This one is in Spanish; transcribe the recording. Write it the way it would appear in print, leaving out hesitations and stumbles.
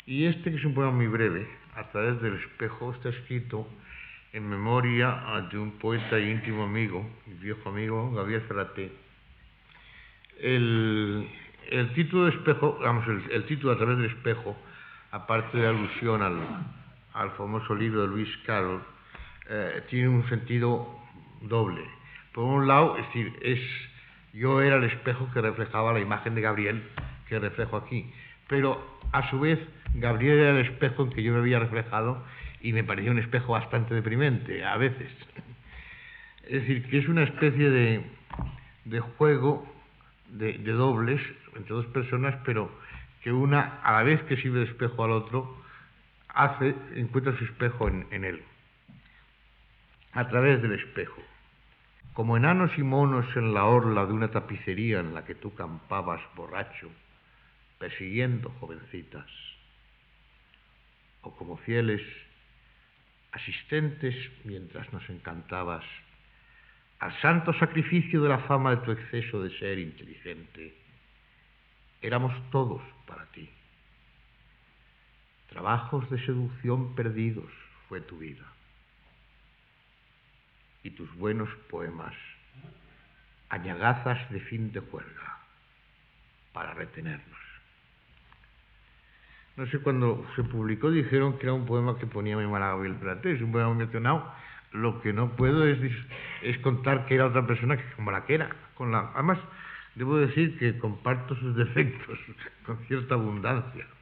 Y este, que es un poema muy breve, A través del espejo, está escrito en memoria de un poeta y íntimo amigo, mi viejo amigo, Gabriel Ferraté. El título de espejo, vamos, el título A través del espejo, aparte de alusión al famoso libro de Lewis Carroll, tiene un sentido doble. Por un lado, es decir, yo era el espejo que reflejaba la imagen de Gabriel que reflejo aquí, pero a su vez Gabriel era el espejo en que yo me había reflejado y me parecía un espejo bastante deprimente a veces. Es decir, que es una especie de juego de dobles entre dos personas, pero que una, a la vez que sirve de espejo al otro, encuentra su espejo en él. A través del espejo. Como enanos y monos en la orla de una tapicería en la que tú campabas borracho, persiguiendo jovencitas, o como fieles asistentes mientras nos encantabas al santo sacrificio de la fama de tu exceso de ser inteligente, éramos todos para ti. Trabajos de seducción perdidos fue tu vida. Y tus buenos poemas, añagazas de fin de juerga, para retenernos. No sé, cuando se publicó dijeron que era un poema que ponía muy mal a Gabriel Ferraté, es un poema muy mencionado. Lo que no puedo es contar que era otra persona que como la que era. Además, debo decir que comparto sus defectos con cierta abundancia.